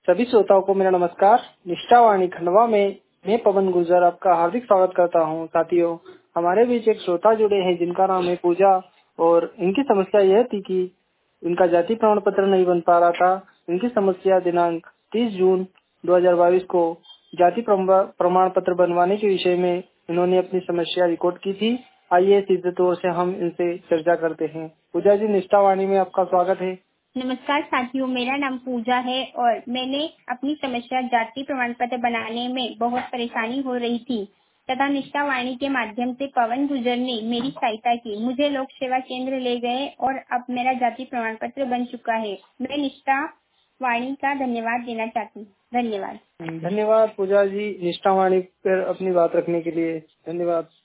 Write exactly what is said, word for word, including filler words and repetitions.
सभी श्रोताओं को मेरा नमस्कार। निष्ठावाणी खंडवा में मैं पवन गुर्जर आपका हार्दिक स्वागत करता हूं। साथियों, हमारे बीच एक श्रोता जुड़े हैं जिनका नाम है पूजा, और इनकी समस्या यह थी कि इनका जाति प्रमाण पत्र नहीं बन पा रहा था। इनकी समस्या दिनांक तीस जून दो हज़ार बाईस को जाति प्रमाण पत्र बनवाने के विषय में इन्होंने अपनी समस्या रिकॉर्ड की थी। आइए सीधे तौर से हम इनसे चर्चा करते हैं। पूजा जी, निष्ठावाणी में आपका स्वागत है। नमस्कार साथियों, मेरा नाम पूजा है और मैंने अपनी समस्या जाति प्रमाण पत्र बनाने में बहुत परेशानी हो रही थी तथा निष्ठावाणी के माध्यम से पवन गुर्जर ने मेरी सहायता की। मुझे लोक सेवा केंद्र ले गए और अब मेरा जाति प्रमाण पत्र बन चुका है। मैं निष्ठावाणी का धन्यवाद देना चाहती हूँ। धन्यवाद। धन्यवाद पूजा जी, निष्ठावाणी पर अपनी बात रखने के लिए धन्यवाद।